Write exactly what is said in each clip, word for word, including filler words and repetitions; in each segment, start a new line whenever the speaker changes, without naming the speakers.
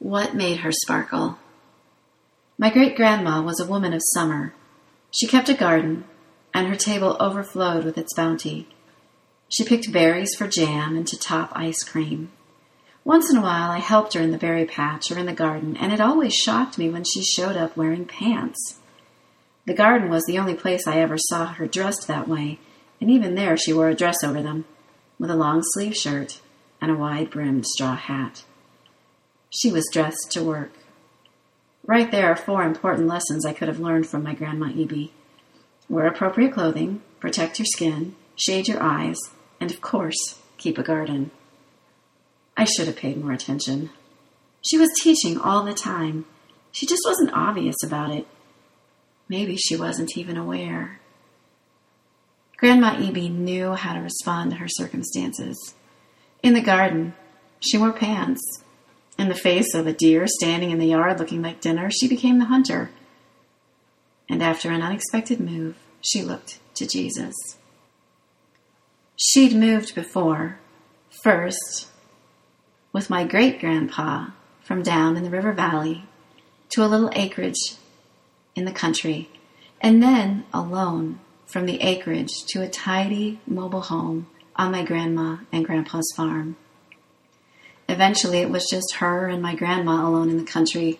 What made her sparkle? My great-grandma was a woman of summer. She kept a garden, and her table overflowed with its bounty. She picked berries for jam and to top ice cream. Once in a while, I helped her in the berry patch or in the garden, and it always shocked me when she showed up wearing pants. The garden was the only place I ever saw her dressed that way, and even there she wore a dress over them, with a long-sleeved shirt and a wide-brimmed straw hat. She was dressed to work. Right there are four important lessons I could have learned from my Grandma Eby. Wear appropriate clothing, protect your skin, shade your eyes, and of course, keep a garden. I should have paid more attention. She was teaching all the time. She just wasn't obvious about it. Maybe she wasn't even aware. Grandma Eby knew how to respond to her circumstances. In the garden, she wore pants. In the face of a deer standing in the yard looking like dinner, she became the hunter. And after an unexpected move, she looked to Jesus. She'd moved before, first with my great-grandpa from down in the river valley to a little acreage in the country, and then alone from the acreage to a tidy mobile home on my grandma and grandpa's farm. Eventually, it was just her and my grandma alone in the country.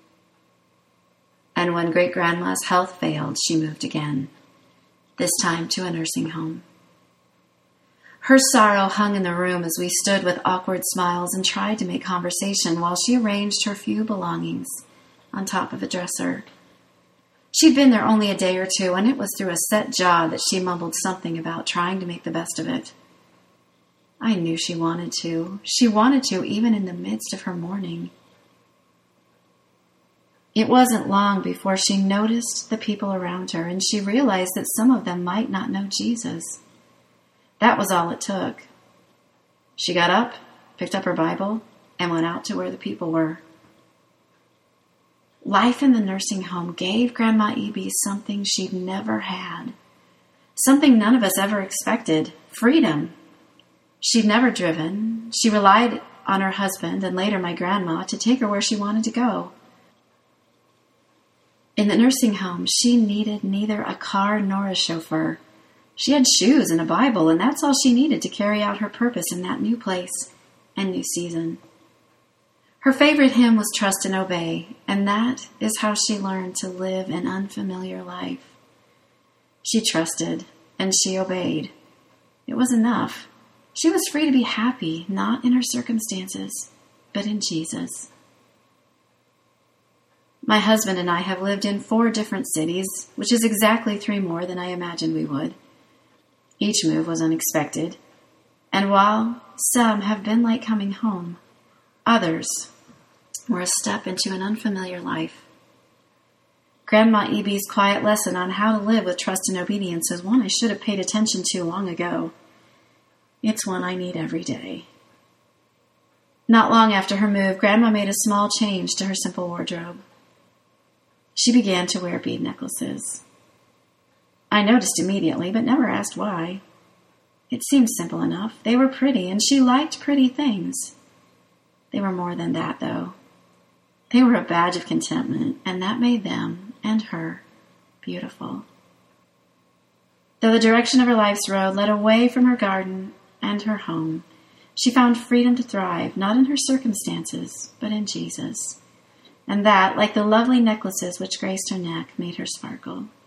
And when great-grandma's health failed, she moved again, this time to a nursing home. Her sorrow hung in the room as we stood with awkward smiles and tried to make conversation while she arranged her few belongings on top of a dresser. She'd been there only a day or two, and it was through a set jaw that she mumbled something about trying to make the best of it. I knew she wanted to. She wanted to, even in the midst of her mourning. It wasn't long before she noticed the people around her, and she realized that some of them might not know Jesus. That was all it took. She got up, picked up her Bible, and went out to where the people were. Life in the nursing home gave Grandma Eby something she'd never had, something none of us ever expected, freedom. She'd never driven. She relied on her husband and later my grandma to take her where she wanted to go. In the nursing home, she needed neither a car nor a chauffeur. She had shoes and a Bible, and that's all she needed to carry out her purpose in that new place and new season. Her favorite hymn was Trust and Obey, and that is how she learned to live an unfamiliar life. She trusted, and she obeyed. It was enough. She was free to be happy, not in her circumstances, but in Jesus. My husband and I have lived in four different cities, which is exactly three more than I imagined we would. Each move was unexpected, and while some have been like coming home, others were a step into an unfamiliar life. Grandma Eby's quiet lesson on how to live with trust and obedience is one I should have paid attention to long ago. It's one I need every day. Not long after her move, Grandma made a small change to her simple wardrobe. She began to wear bead necklaces. I noticed immediately, but never asked why. It seemed simple enough. They were pretty, and she liked pretty things. They were more than that, though. They were a badge of contentment, and that made them, and her, beautiful. Though the direction of her life's road led away from her garden and her home, she found freedom to thrive, not in her circumstances, but in Jesus. And that, like the lovely necklaces which graced her neck, made her sparkle.